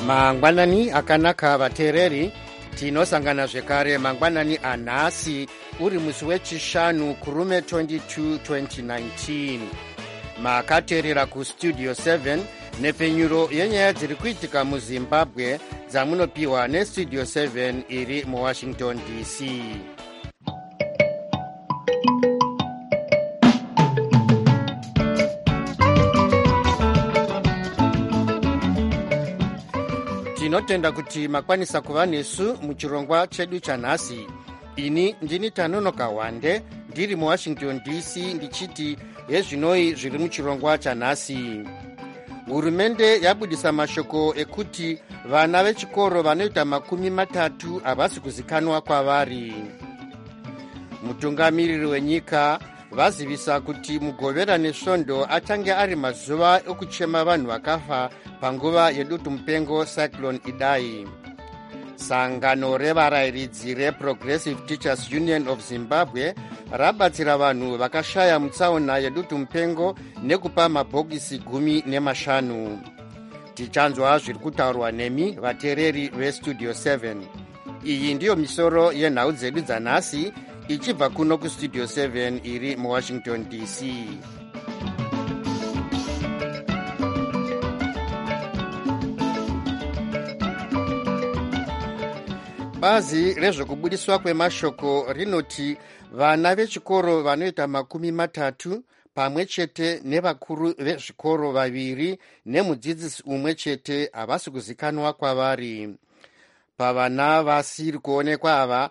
mangwanani akanaka vateereri, tinosangana zvekare mangwanani anhasi uri musi wechishanu kurume 22 2019. makateerera kustudio 7 nepfenyuro yenyaya dziri kuitika muzimbabwe dzamunopiwa nestudio 7 iri muwashington dc. tinotenda kuti makwanisa kuva nesu muchirongwa chedu chanhasi. ini ndini Tanonoka Wande ndiri muwashington dc ndichiti yezvinoi zviri muchirongwa chanhasi. hurumende yabudisa mashoko ekuti vana vechikoro vanoita 30 havasi kuzikanwa kwavari. mutungamiriri wenyika vazivisa kuti mugovera nesvondo achange ari mazuva ekuchema vanhu vakafa panguva yedutu mupengo cyclone Idai. sangano revarayiridzi reProgressive Teachers Union of Zimbabwe rabatsira vanhu vakashaya mutsaona yedutu mupengo nekupa mabhokisi 15. tichanzwa zviri kutaurwa nemi vateereri vestudio 7. iyi ndiyo misoro yenhau dzedu dzanhasi ichibva kuno kustudio 7 iri muwashington dc. bazi rezvekubudiswa kwemashoko rinoti vana vechikoro vanoita 30 pamwe chete nevakuru vezvikoro 2 nemudzidzisi umwe chete havasi kuzikanwa kwavari. pavana vasiri kuonekwa ava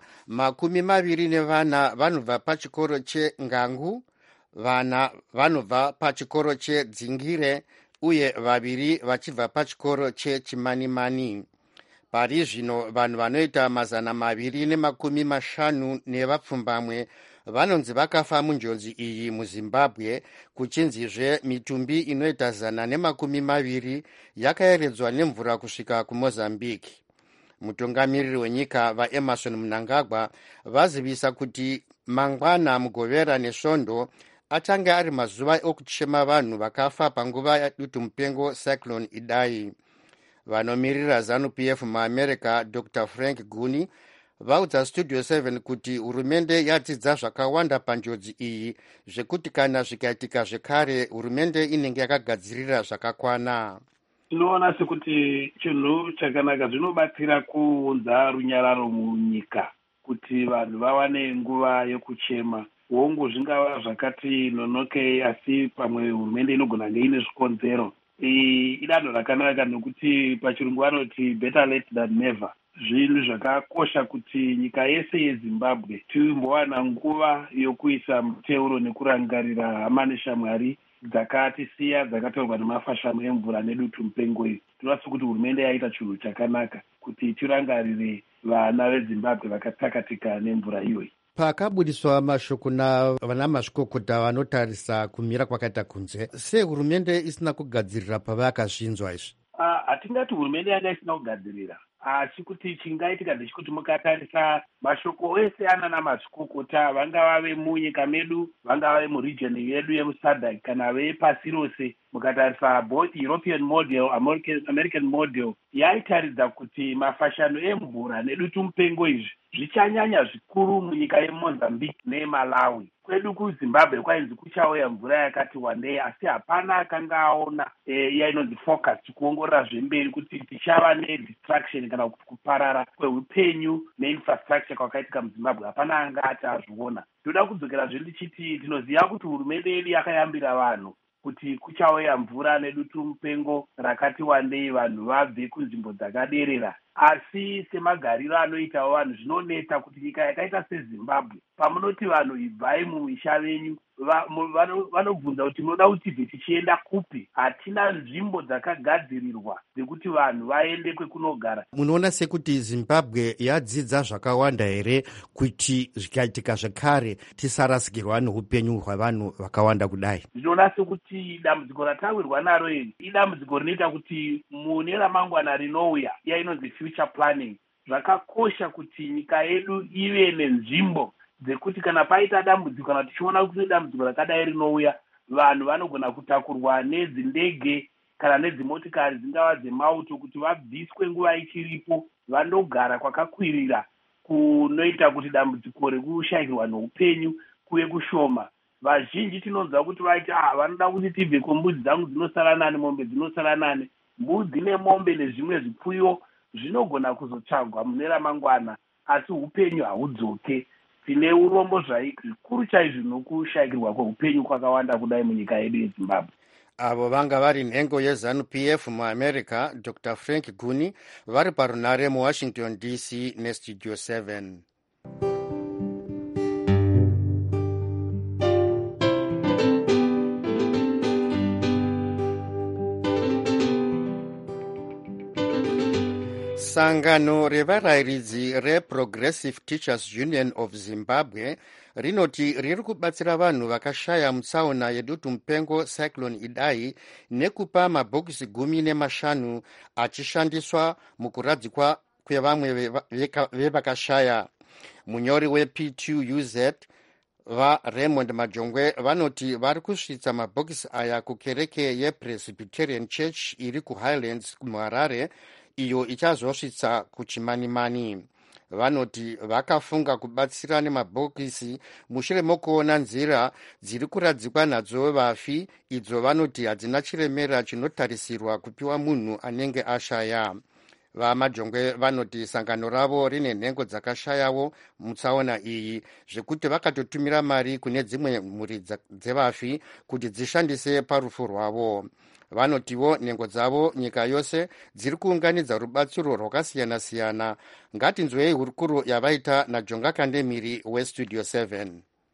24 vanobva pachikoro cheNgangu, vana vanobva pachikoro chedzingire uye 2 vachibva pachikoro chechimanimani. pari zvino vanhu vanoita 250 nevapfumbamwe vanonzi vakafa munjodzi iyi muzimbabwe, kuchinzizve mitumbi inoita 120 yakayeredzwa nemvura kusvika kumozambique. mutungamiriri wenyika vaEmerson Mnangagwa vazivisa kuti mangwana mugovera nesvondo achange ari mazuva okuchema vanhu vakafa panguva yedutu mupengo cyclone Idai. vanomirira ZANU-PF muamerica Dr Frank Guni vaudza studio 7 kuti hurumende yadzidza zvakawanda panjodzi iyi, zvekuti kana zvikaitika zvekare hurumende inenge yakagadzirira zvakakwana. tinoona sekuti chinhu chakanaka zvinobatsira kuunza runyararo munyika kuti vanhu vawane nguva yekuchema. hongu zvingava zvakati nonokei, asi pamwe hurumende inogona kunge ine zvikonzero. idanho rakanaka nokuti pachirungu vanoti better late than never. zvinhu zvakakosha kuti nyika yese yezimbabwe timbowana nguva yokuisa muteuro nekurangarira hama neshamwari dzakatisiya dzakatorwa nemafashamu emvura nedutu mupengo iyi. tinoona kuti hurumende yaita chinhu chakanaka kuti tirangarire vana vezimbabwe vakatsakatika nemvura iyoyi. pakabudiswa mashoko navana mazvikokota vanotarisa kumira kwakaita kunze, sehurumende isina kugadzirira pavakazvinzwa izvi? hatingati hurumende yanga isina kugadzirira, asi kuti chingaitika ndechikuti mukatarisa mashoko ese anana mazvikokota, vangava vemunyika medu, vangava vemuregion yedu yemusadc kana vepasi rose, mukatarisa both European model, American model, yaitaridza kuti mafashano emvura nedutu mupengo izvi zvichanyanya zvikuru munyika yeMozambique neMalawi. kwedu kuZimbabwe kwainzi kuchauya mvura yakati wandei, asi hapana akanga aona yainonzi focus kuongorora zvemberi kuti tichava nedistraction kana kuti kuparara kweupenyu neinfrastructure kwakaitika muZimbabwe. hapana anga ati azviona. ndoda kudzokera ndichiti tinoziva kuti hurumende yedu yakayambira vanhu kuti kuchauya mvura nedutu mupengo rakati wandei, vanhu vabve kunzvimbo dzakaderera. asi semagariro anoitawo vanhu zvinonetsa kuti nyika yakaita seZimbabwe, pamunoti vanhu ibvai mumisha venyu, vanobvunza kuti munoda kuti tibve tichienda kupi? hatina nzvimbo dzakagadzirirwa dzekuti vanhu vaende kwekunogara. munoona sekuti Zimbabwe yadzidza zvakawanda here kuti zvikaitika zvekare tisarasikirwa neupenyu hwavanhu vakawanda kudai? ndinoona sekuti dambudziko ratawirwa naro iri idambudziko rinoita kuti mune ramangwana rinouya yainonzi future planning. zvakakosha kuti nyika yedu ive nenzvimbo dzekuti kana paita dambudziko, kana tichiona kuti dambudziko rakadai rinouya, vanhu vanogona kutakurwa nedzindege kana nedzimotikari dzingava dzemauto kuti vabviswe nguva ichiripo vandogara kwakakwirira kunoita kuti dambudziko rekushayikirwa neupenyu kuve kushoma. Vazhinji tinonzwa kuti vaiti vanoda kuti tibve kwembudzi dzangu dzinosara nane, mombe dzinosara nane. Mbudzi nemombe nezvimwe zvipfuyo zvinogona kuzotsvagwa mune ramangwana, asi upenyu hahudzoke. Tine urombo zvikuru chaizvo nokushayikirwa kweupenyu kwakawanda kudai munyika yedu yeZimbabwe. Avo vanga vari nhengo yeZANU-PF muamerica, Dr. Frank Guni, vari parunare muWashington DC nestudio 7. Sangano revarayiridzi reProgressive Teachers Union of Zimbabwe rinoti riri kubatsira vanhu vakashaya mutsaona yedutu mupengo Cyclone Idai nekupa mabhokisi 15 achishandiswa mukuradzikwa kwevamwe vevakashaya. Munyori weP2UZ vaRaymond Majongwe vanoti vari kusvitsa mabhokisi aya kukereke yePresbyterian Church iri kuHighlands muHarare, iyo ichazosvitsa kuChimanimani. Vanoti vakafunga kubatsira nemabhokisi mushure mokuona nzira dziri kuradzikwa nadzo vafi, idzo vanoti hadzina chiremera chinotarisirwa kupiwa munhu anenge ashaya. VaMajongwe vanoti sangano ravo rine nhengo dzakashayawo mutsaona iyi, zvekuti vakatotumira mari kune dzimwe mhuri dzevafi kuti dzishandise parufu rwavo. Vanotiwo nhengo dzavo nyika yose dziri kuunganidza rubatsiro rwakasiyana-siyana. Ngatinzwei hurukuro yavaita naJonga Kandemiri weStudio 7.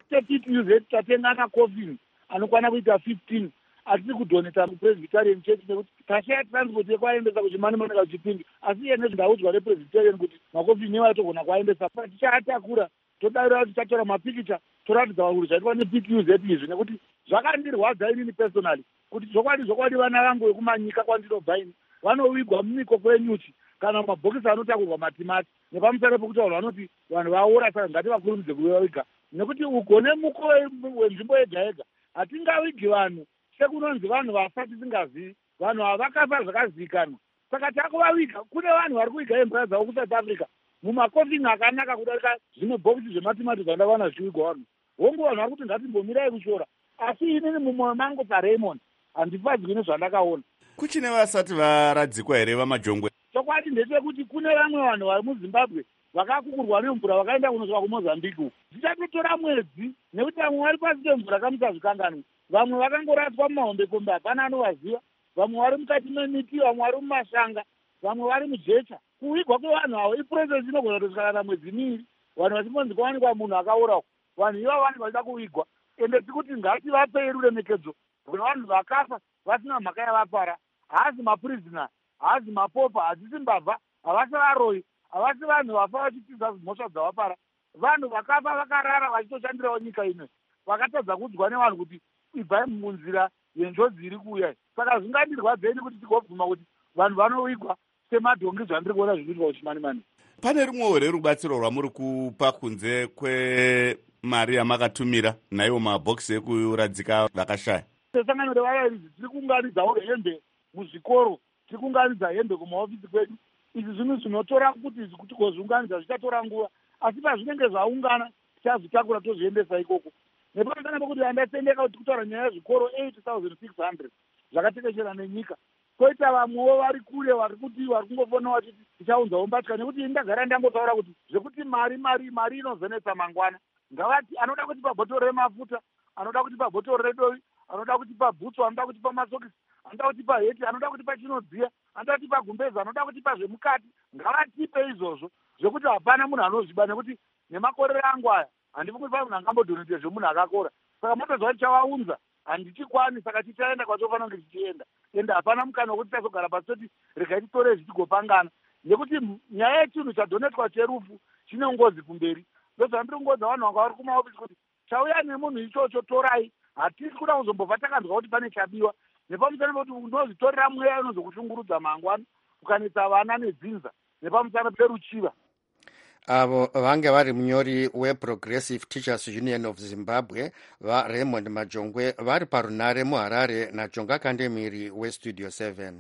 P2UZ tatenga macoffin anokwana kuita 15 atiri kudoneta muPresbyterian Church nekuti tashaya transport yekuaendesa kuChimanimani kuchipindu, asi iye nezvindaudzwa rePresbyterian kuti macoffin iwaitogona kuaendesa. Tichaatakura todavira kuti tatora mapikicha toratidza kuti zvaitwa neP2UZ izvi, nekuti zvakandirwadza inini personally kuti zvokwadi vana vangu vekumanyika kwandinobva ini vanovigwa mumikoko yenyuchi kana mabhokisi anotakurwa matimati, nepamusoro pekuti vanhu vanoti vanhu vaora, saka ngativakurumidze kuvaviga, nekuti ugone muko wenzvimbo yega yega hatingavigi vanhu sekunonzi vanhu vafa tisingazivi. Vanhu ava vakafa zvakazivikanwa, saka takuvaviga. Kune vanhu vari kuiga imba dzavo kuSouth Africa mumakofini akanaka kudarika zvimwe bhokisi zvematimati zvandavana zvichivigwa vanhu. Hongu vanhu vari kuti ngatimbomirai kushora, asi inini mumwoyo mangu paRaymond handifadzwi nezvandakaona. Kuchine vasati varadzikwa here vaMajongwe? Chokwadi ndechekuti kune vamwe vanhu vari muZimbabwe vakakukurwa nemvura vakaenda kunosvika kuMozambique uku. Zvichatotora mwedzi nekuti vamwe vari pasi pemvura kamusazvikanganwa. Vamwe vakangoraswa mumahombekombe hapana anovaziva. Vamwe vari mukati memiti, vamwe vari mumashanga, vamwe vari mujecha. Kuvigwa kwevanhu avo iprocess inogona kutosvika kana mwedzi miviri. Vanhu vachibonzi kwawanikwa munhu akaurawo. Vanhu ivavo vanenge vachida kuvigwa. Ende tikuti ngativapei ruremekedzo kuna vanhu vakafa vasina mhaka yavapara. Haazi maprisona, haazi mapopa, hadzisi mbavha, havasi varoi, havasi vanhu vafa vachitiza mhosva dzavapara. Vanhu vakafa vakarara vachitoshandirawo nyika ino, vakatadza kudzwa nevanhu kuti ibvai munzira yenjodzi iri kuuya. Saka zvingandirwadzeni kuti tigobvuma kuti vanhu vanovigwa semadhongi zvandiri kuona zvinoitwa kuChimanimani. Pane rumwewo rerubatsiro rwamuri kupa kunze kwemari yamakatumira naiwo mabhokisi ekuradzika vakashaya? Sangano revarayiridzi tiri kuunganidzawo hembe muzvikoro, tiri kuunganidza hembe kumaofisi kwedu. Izvi zvinhu zvinotora kuti kozviunganidza zvichatora nguva, asi pazvinenge zvaungana tichazvitakura tozviendesa ikoko. Nepamusana pekuti andasendeka kuti kutaura nyaya yezvikoro 8,600 zvakatekeshera nenyika. Koita vamwewo vari kure vari kungofona vachiti tichaunzawo mbatya, nekuti ndagara ndangotaura kuti zvekuti mari inozonetsa mangwana. Ngavati anoda kutipa bhotoro remafuta, anoda kutipa bhotoro redovi, anoda kutipa bhutsu, anoda kutipa masokisi, anoda kutipa heti, anoda kutipa chinodziya, anoda kutipa gumbeza, anoda kutipa zvemukati. Ngavatipe izvozvo zvekuti hapana munhu anozviba, nekuti nemakorero angu aya handifungi kuti munhu angambodonete zvemunhu akakora. Saka motozva tichavaunza handichikwani, saka tichaenda kwatofanira kunge tichienda. Ende hapana mukana wekuti tazogara pasi toti regai titore zvitigopangana, nekuti nyaya yechinhu chadhonetwa cherufu chine ngozi kumberi. Ndozvandiri kungodza vanhu vanga vari kumaofisi kuti chauya nemunhu ichocho torai, hatisi kuda kuzombobva takanzwa kuti pane chabiwa. Nepamusana pekuti unozvitorera mweya unozokushungurudza mangwana, ukanetsa vana nedzinza nepamusana peruchiva. avo vange vari munyori weProgressive Teachers Union of Zimbabwe vaRaymond Majongwe vari parunare muHarare naJonga Kandemiri weStudio 7.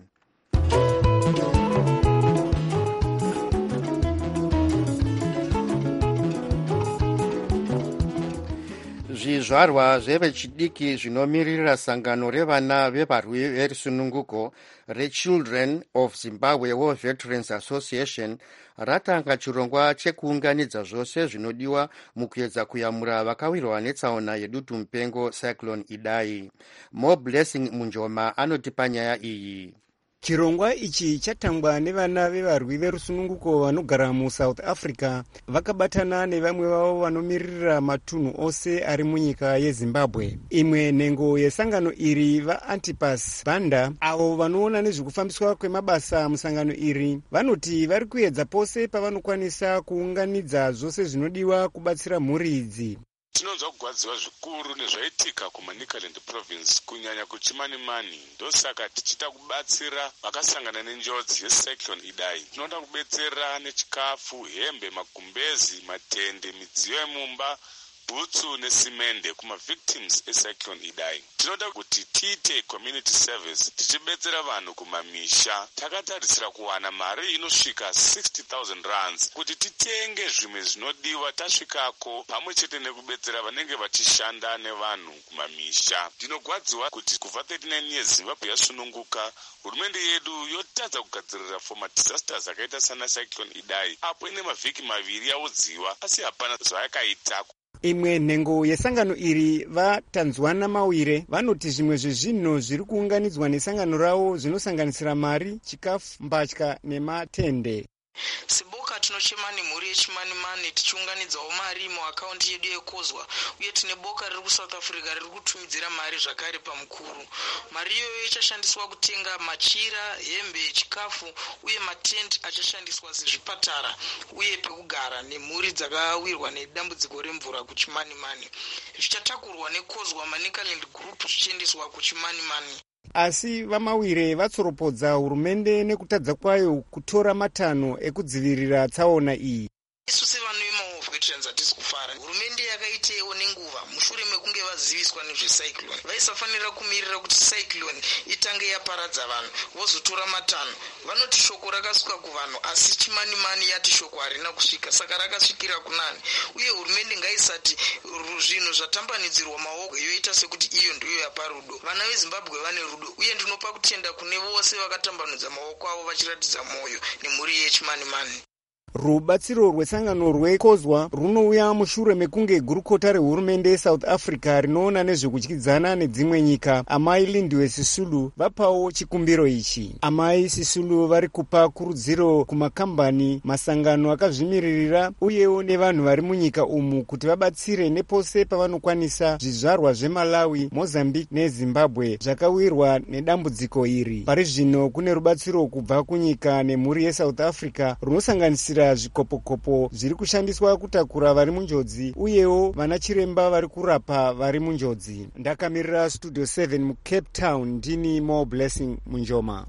Zvizvarwa zvevechidiki zvinomirira sangano revana vevarwi verusununguko reChildren of Zimbabwe War Veterans Association ratanga chirongwa chekuunganidza zvose zvinodiwa mukuedza kuyamura vakawirwa netsaona yedutu mupengo Cyclone Idai. More Blessing Munjoma anotipa nyaya iyi. Chirongwa ichi chatangwa nevana vevarwi verusununguko vanogara muSouth Africa vakabatana nevamwe vavo vanomirira matunhu ose ari munyika yeZimbabwe. Imwe nhengo yesangano iri vaAntipas Banda avo vanoona nezvekufambiswa kwemabasa musangano iri vanoti vari kuedza pose pavanokwanisa kuunganidza zvose zvinodiwa kubatsira mhuri idzi. Tinonzwa kugwadziwa zvikuru nezvaitika kuManicaland province kunyanya kuChimanimani, ndosaka tichida kubatsira vakasangana nenjodzi yeCyclone Idai. Tinoda kubetsera nechikafu, hembe, magumbezi, matende, midziyo yemumba, bhutsu nesimende kumavictims eCyclone Idai. Tinoda kuti tiite community service tichibetsera vanhu kumamisha. Takatarisira kuwana mari inosvika 60,000 rands kuti titenge zvimwe zvinodiwa tasvikako, pamwe chete nekubetsera vanenge vachishanda nevanhu kumamisha. Ndinogwadziwa kuti kubva 39 years Zimbabwe yasununguka, hurumende yedu yotadza kugadzirira for madisasters akaita sana Cyclone Idai, apo ine mavhiki maviri yaudziwa asi hapana zvayakaita. Imwe nhengo yesangano iri vaTanzwana Mawire vanoti zvimwe zvezvinhu zviri kuunganidzwa nesangano ravo zvinosanganisira mari, chikafu, mbatya nematende. Seboka tinochema nemhuri yeChimanimani tichiunganidzawo mari muakaunti yedu yekozwa, uye tine boka riri kuSouth Africa riri kutumidzira mari zvakare pamukuru. Mari iyoyo ichashandiswa kutenga machira, hembe, chikafu uye matende achashandiswa sezvipatara uye pekugara nemhuri dzakawirwa nedambudziko remvura kuChimanimani. Zvichatakurwa nekozwa Manicaland Group zvichiendeswa kuChimanimani. Asi vaMawire vatsoropodza hurumende nekutadza kwayo kutora matanho ekudzivirira tsaona iyi. Isu sevanhu veMawar Veterans hatisi kufara. Hurumende yakaitewo nenguva mushure mekunge vaziviswa nezvecyclone. Vaisafanira kumirira kuti cyclone itange yaparadza vanhu vozotora matanho. Vanoti shoko rakasvika kuvanhu asi Chimanimani yati shoko harina kusvika, saka rakasvikira kunani. Uye hurumende ngaisati zvinhu zvatambanidzirwa maoko yoita sekuti iyo ndiyo yapa rudo. Vana veZimbabwe vane rudo uye ndinopa kutenda kune vose vakatambanudza maoko avo vachiratidza mwoyo nemhuri yeChimanimani. Rubatsiro rwesangano rwekozwa runouya mushure mekunge gurukota rehurumende yeSouth Africa rinoona nezvekudyidzana nedzimwe nyika Amai Lindiwe Sisulu vapawo chikumbiro ichi. Amai Sisulu vari kupa kurudziro kumakambani, masangano akazvimiririra uyewo nevanhu vari munyika umu kuti vabatsire nepose pavanokwanisa zvizvarwa zveMalawi, Mozambique neZimbabwe zvakawirwa nedambudziko iri. Pari zvino kune rubatsiro kubva kunyika nemhuri yeSouth Africa runosanganisira zvikopokopo zviri kushandiswa kutakura vari munjodzi uyewo vana chiremba vari kurapa vari munjodzi. Ndakamirira Studio 7 muCape Town ndini More Blessing Munjoma.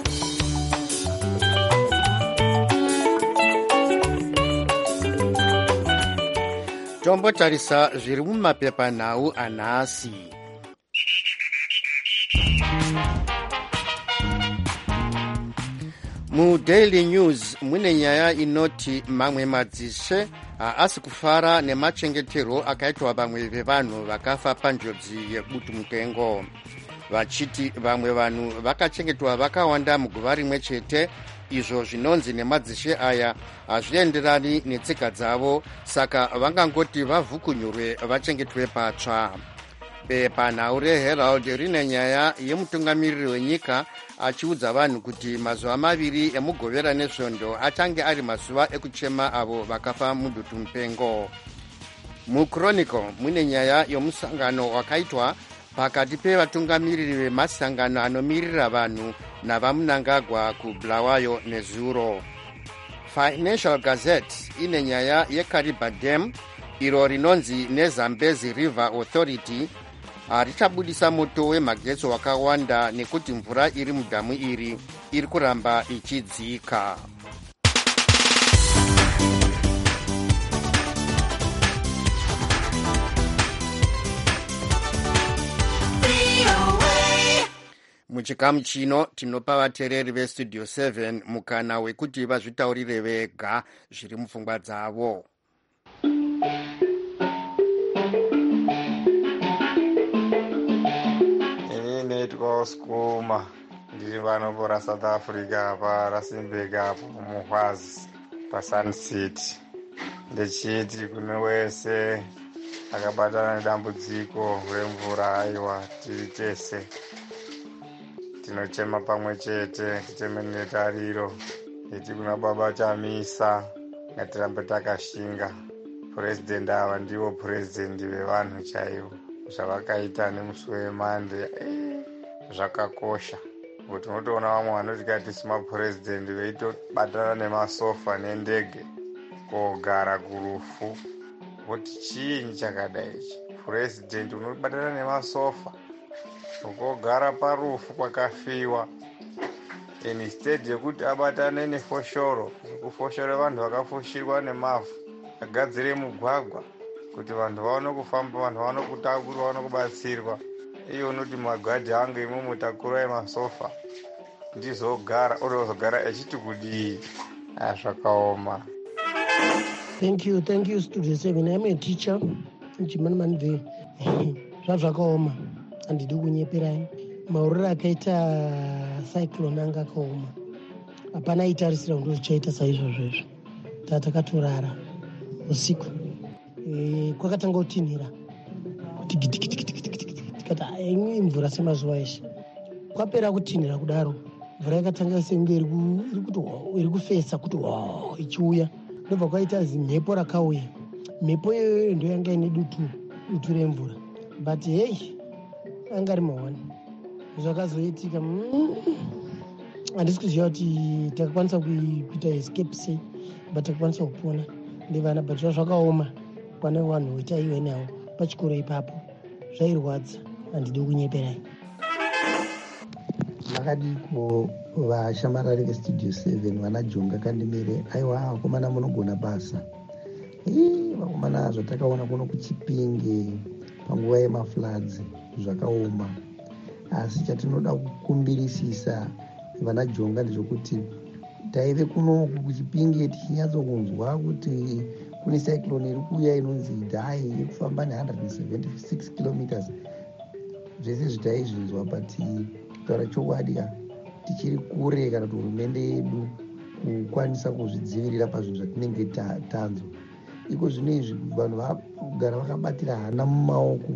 Tombotarisa zviri mumapepanhau anhasi. MuDaily News mune nyaya inoti mamwe madzishe haasi kufara nemachengetero akaitwa vamwe vevanhu vakafa panjodzi yebutu mupengo. Vachiti vamwe vanhu vakachengetwa vakawanda muguva rimwe chete, izvo zvinonzi nemadzishe aya hazvienderani netsika dzavo, saka vangangoti vavhukunyurwe vachengetwe patsva. Bepanhau reHerald rine nyaya yemutungamiriri wenyika achiudza vanhu kuti mazuva maviri emugovera nesvondo achange ari mazuva ekuchema avo vakafa mudutu mupengo. MuChronicle mune nyaya yomusangano wakaitwa pakati pevatungamiriri vemasangano anomirira vanhu navamunangagwa kuBulawayo neZuro. Financial Gazette ine nyaya yeKariba Dam iro rinonzi neZambezi River Authority richabudisa moto wemagetsi wakawanda nekuti mvura iri mudhamu iri kuramba ichidzika. muchikamu chino tinopa vateereri vestudio 7 mukana wekuti vazvitaurire vega zviri mupfungwa dzavo. Ini neitwa uskuma ndiri pano pora South Africa paraSimbek apo muHwazi paSun City. Ndechiti kune wese akabatana nedambudziko remvura, aiwa tiri tese tinochema pamwe chete, ticheme netariro iti kuna baba chamisa, ngatirambe takashinga. Purezidendi ava ndivo purezidendi vevanhu chaivo. Zvavakaita nemusi weMande zvakakosha, kuti unotoona vamwe vanoti katisi mapurezidendi veitobatana nemasofa nendege kogara kurufu. Kuti chiinyi chakadai ichi? Purezidendi unobatana nemasofa ukogara parufu kwakafiwa, instead yekuti abatane nefoshoro, kufoshora vanhu vakafushirwa nemavhu, agadzire mugwagwa kuti vanhu vaone kufamba, vanhu vaone kutakura, vaone kubatsirwa. Iyo unoti magadhi angu imomo takura emasofa ndizogara, orozogara echiti kudii? Zvakaoma. Thank you, Studio 7. I'm a teacher. Chimanimanive. Zvakaoma. Handidi kunyeperai. Mauriro akaita cyclone anga akaoma. Hapana aitarisira kuti zvichaita saizvozvo. Takatorara usiku. Kwakatanga kutinhira. Kuti tikati mvura semazuva eshe. Kwapera kutinhira kudaro. Mvura yakatanga senge iri kufesa kuti ichiuya. Ndobva kwaita mhepo rakauya. Mhepo iyoyo ndo yanga ine dutu remvura. But hey, anga ari mahwani. Zvakazoitika handisi kuziva kuti takakwanisa kuita escape sei, but takakwanisa kupona ndevana, but zvakaoma pane vanhu vetaive navo pachikoro ipapo. Zvairwadza, handidi kunyeperai. Makadiko vashamarari vestudio 7 vana Jonga Kandimire. Aiwa vakomana munogona basa. Vakomana zvatakaona kuno kuChipinge panguva yemafloods zvakaoma. Asi chatinoda kukumbirisisa vana Jonga ndezvokuti taive kunoku kuChipinge tichinyatsokunzwa kuti kune cyclone iri kuuya inonzi Idai iri kufamba ne176 kilometers. Zvese zvitaizvinzwa, but kutaura chokwadi tichiri kure kana kuti hurumende yedu kukwanisa kuzvidzivirira pazvinhu zvatinenge tanzwa. Iko zvino izvi vanhu vakugara vakabatira hana mumaoko.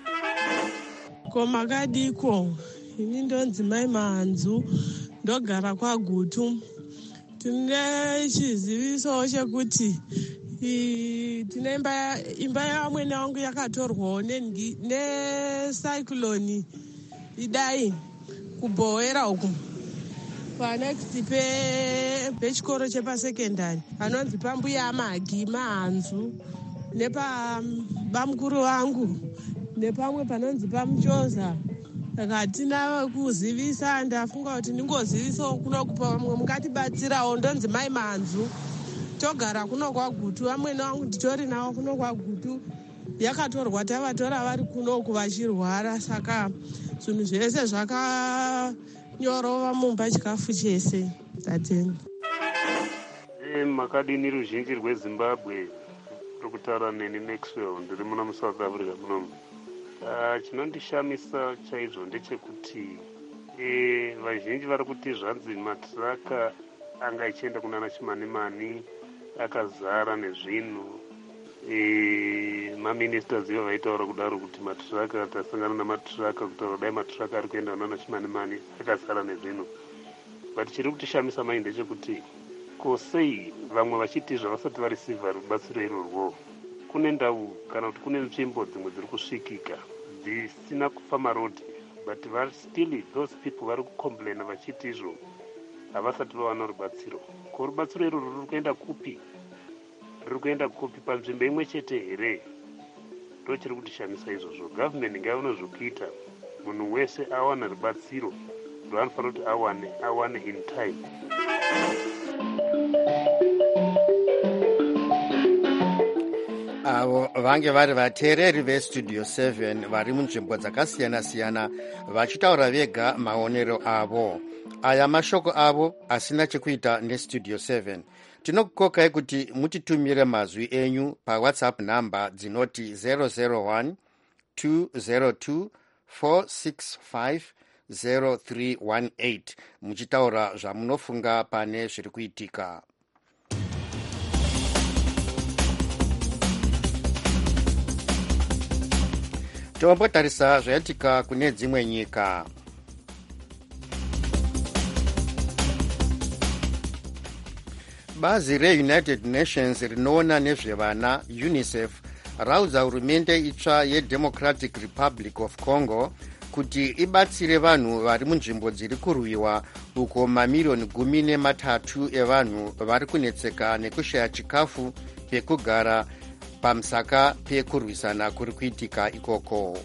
Komakadiko, ini ndonzi Mai Mahanzu, ndogara kwaGutu. Tine chiziviso chekuti tine imba yamwene wangu yakatorwawo necyclone Idai kuBhoera uku panext pechikoro chepasekendari anonzi pambuya Magi Mahanzu, nepabamukuru vangu, nepamwe panonzi paMuchoza. Saka hatina kuzivisa, ndafunga kuti ndingozivisawo kuno kupa vamwe mungatibatsirawo. Ndonzi Mai Mahanzu, togara kuno kwaGutu. Vamwene vangu nditori navo kuno kwaGutu. Yakatorwa tavatora vari kunoku vachirwara, saka zvinhu zvese zvakanyorova mumba chikafu chese. Tatenga. Makadini ruzhinji rweZimbabwe rokutaura neni Maxwell, ndiri muno muSouth Africa munomu. Chinondishamisa chaizvo ndechekuti vazhinji vari kuti zvanzi matiraka anga achienda kunana Chimanimani akazara nezvinhu. Maministers ivo vaitaura kudaro kuti matiraka, tasangana namatiraka, kutaura dai matiraka ari kuenda kunana Chimanimani akazara nezvinhu. But chiri kutishamisa mai ndechekuti kosei vamwe vachiti zvavasati varisivha rubatsiro irorwo. Kune ndau kana kuti kune nzvimbo dzimwe dziri kusvikika dzisina kufamba road, but still those people vari kucomplaina vachiti izvo havasati vawana rubatsiro. Ko rubatsiro irorwo ruri kuenda kupi? Ruri kuenda kupi panzvimbo imwe chete here? Ndo chiri kutishamisa izvozvo. Government ngaione zvokuita, munhu wese awana rubatsiro rwaanofanira kuti awane in time. avo vange vari vateereri vestudio 7 vari munzvimbo dzakasiyana-siyana vachitaura vega maonero avo. Aya mashoko avo asina chekuita nestudio 7. Tinokukokai kuti mutitumire mazwi enyu pawhatsapp namba dzinoti 001 202 465 0318 muchitaura zvamunofunga pane zviri kuitika. Tombotarisa zvaitika kune dzimwe nyika. Bazi reUnited Nations rinoona nezvevana UNICEF raudza hurumende itsva yeDemocratic Republic of Congo kuti ibatsire vanhu vari munzvimbo dziri kurwiwa uko mamiliyoni 13 evanhu vari kunetseka nekushaya chikafu pekugara pamusaka pekurwisana kuri kuitika ikoko.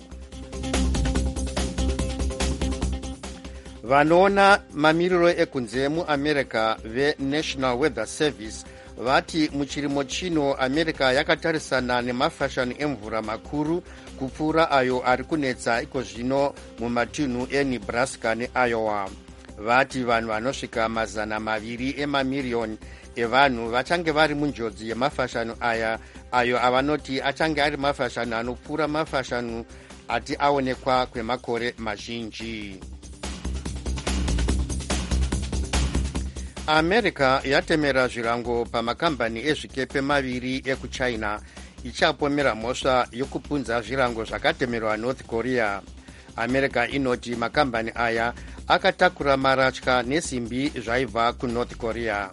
Vanoona mamiriro ekunze muAmerica veNational Weather Service vati muchirimo chino America yakatarisana nemafashani emvura makuru kupfuura ayo ari kunetsa iko zvino mumatunhu eNebraska neIowa. Vati vanhu vanosvika 200 emamiriyoni evanhu vachange vari munjodzi yemafashanu aya, ayo avanoti achange ari mafashanu anopfuura mafashanu ati aonekwa kwemakore mazhinji. America yatemera zvirango pamakambani ezvikepe maviri ekuchina ichapomera mhosva yokupunza zvirango zvakatemerwa North Korea. America inoti makambani aya akatakura maratya nesimbi zvaibva kuNorth Korea.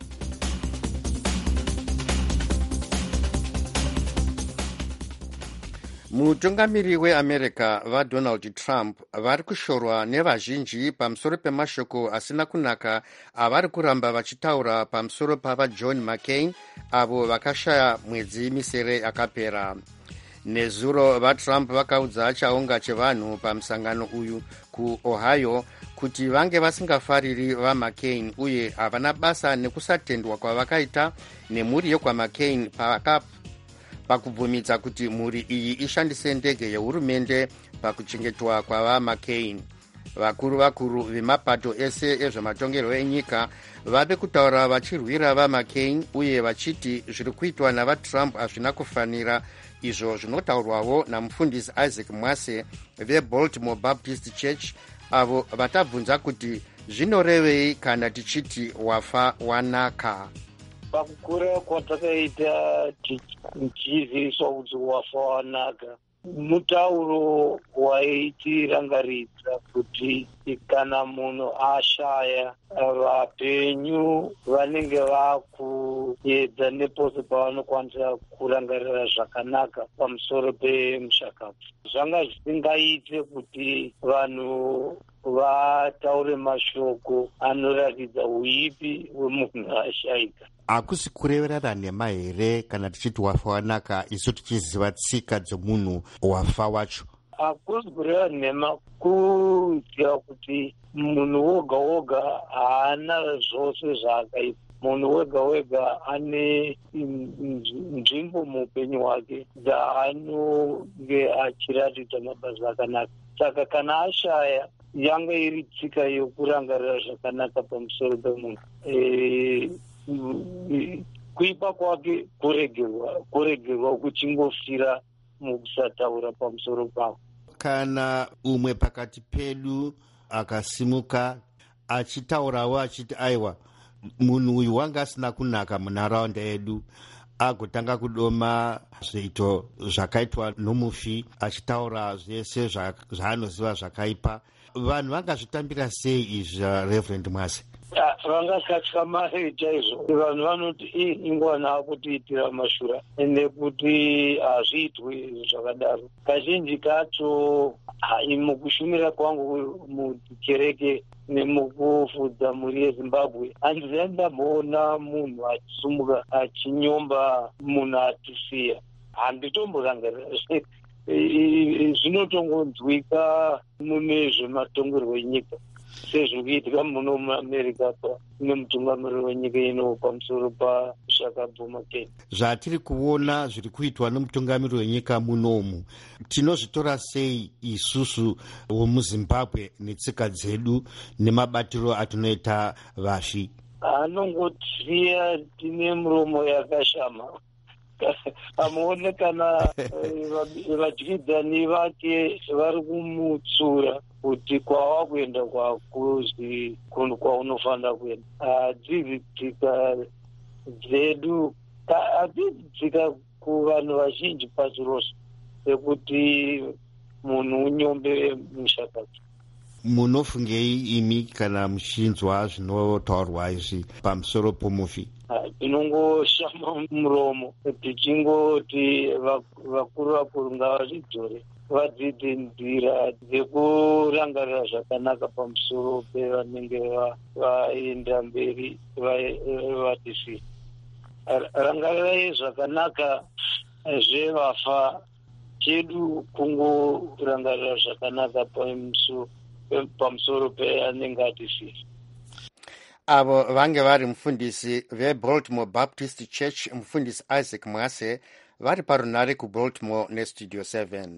Mutungamiri weAmerica vaDonald Trump vari kushorwa nevazhinji pamusoro pemashoko asina kunaka avari kuramba vachitaura pamusoro pavaJohn McCain avo vakashaya mwedzi misere yakapera. Nezuro vaTrump vakaudza chaunga chevanhu pamusangano uyu kuOhio kuti vange vasingafariri vaMcCain uye havana basa nekusatendwa kwavakaita nemhuri yekwaMcCain pakubvumidza kuti mhuri iyi ishandise ndege yehurumende pakuchengetwa kwavaMcCain. Vakuru vemapato ese ezvematongerwo enyika vave kutaura vachirwira vaMcCain uye vachiti zviri kuitwa navaTrump hazvina kufanira, izvo zvinotaurwawo namufundisi Isaac Mwase veBaltimore Baptist Church, avo vatabvunza kuti zvinorevei kana tichiti wafa wanaka. Pakukura kwatakaita tichiziviswa kuti wafa wanaka, mutauro waitirangaridza kuti kana munhu ashaya vapenyu vanenge vakuedza nepose pavanokwanisa kurangarira zvakanaka pamusoro pemushakafu. Zvanga zvisingaite kuti vanhu vataure mashoko anoratidza uipi wemunhu ashayika. Hakusi kureverana nhema here kana tichiti wafa wanaka isu tichiziva tsika dzomunhu wafa wacho? Hakusi kureva nhema, kuziva kuti munhu woga woga haana zvose zvaakaita. Munhu wega wega ane nzvimbo muupenyu hwake dzaanonge achiratidza mabasa akanaka. Saka kana ashaya yanga iri tsika yokurangarira zvakanaka pamusoro pemunhu. Kuipa kwake kuregerwa kuchingofira mukusataura pamusoro pavo. Kana umwe pakati pedu akasimuka achitaurawo achiti aiwa munhu uyu wanga asina kunaka munharaunda yedu, agotanga kudoma zviito zvakaitwa nomufi achitaura zvese zvaanoziva zvakaipa, vanhu vangazvitambira sei izvi, Reverend Mwase? Vangakatya mari chaizvo. Vanhu vanoti ingwana akutiitira mashura nekuti hazviitwi zvakadaro. Kazhinji kacho mukushumira kwangu mukereke nemukufudza mhuri yeZimbabwe, handizvi ndamboona munhu achisumuka achinyomba munhu atisiya. Handitomborangarira zvinotongonzwika mune zvematongerwo enyika. sezvikuitika muno muamerica nemutungamiriri wenyika ino pamusoro paShaka Zuma Kenya. Zvatiri kuona zviri kuitwa nemutungamiriri wenyika munomu, tinozvitora sei isusu womuZimbabwe netsika dzedu nemabatiro atinoita vashi? Anongotiya tine muromo yakashama. Amuone kana vadyidzani vake vari kumutsura kuti kwava kuenda kwakuzi kunhu kwaunofanira kuenda. Hadzidzi tsika dzedu, hadzidzi tsika kuvanhu vazhinji pasi rose sekuti munhu unyombe mushakati. Munofungei imi kana muchinzwa zvinotaurwa izvi pamusoro pomufi? Tinongoshama muromo tichingoti vakuru ngavazvidzore vadzidze nzira dzekurangarira zvakanaka pamusoro pevanenge vaenda mberi vadc. Rangarirai zvakanaka zvevafa, chedu kungorangarira zvakanaka pamusoro peanenge adc. Avo vange vari mufundisi veBaltimore Baptist Church, mufundisi Isaac Mwase, vari parunare kuBaltimore neStudio 7.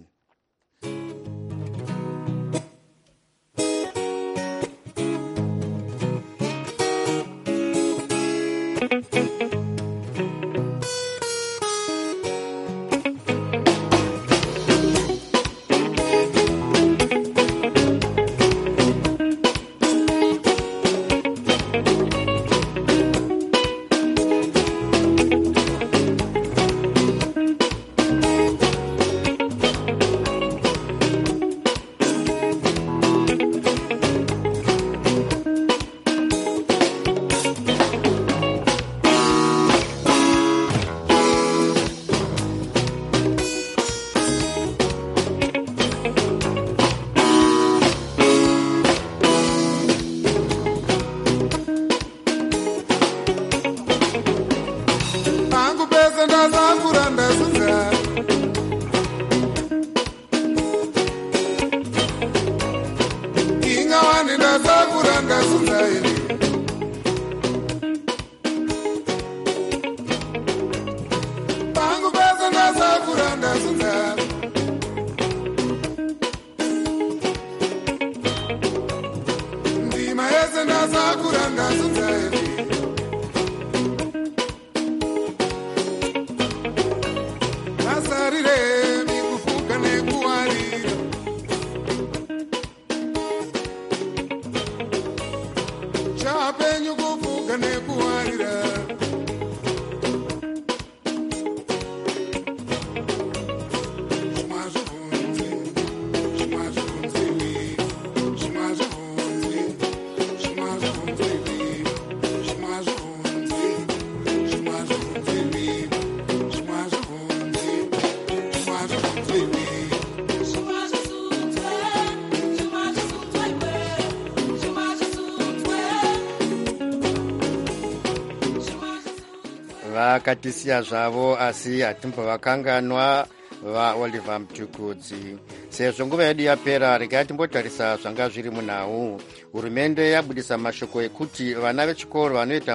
Vakatisiya zvavo asi hatimbovakanganwa vaOliver Mtukudzi. Sezvo nguva yedu yapera, regai timbotarisa zvanga zviri munhau. Hurumende yabudisa mashoko ekuti vana vechikoro vanoita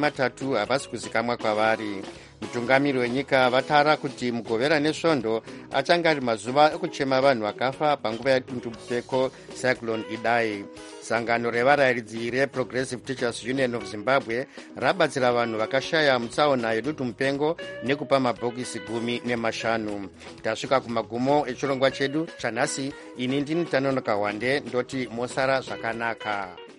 30 havasi kuzikamwa kwavari. Mutungamiri wenyika vatara kuti mugovera nesvondo achange ari mazuva ekuchema vanhu vakafa panguva yedundupeko Cyclone Idai. Sangano revarayiridzi reProgressive Teachers Union of Zimbabwe rabatsira vanhu vakashaya mutsaona yedutumupengo nekupa mabhokisi 15. Tasvika kumagumo echirongwa chedu chanhasi. Ini ndini Tanonoka Wande, ndoti mosara zvakanaka.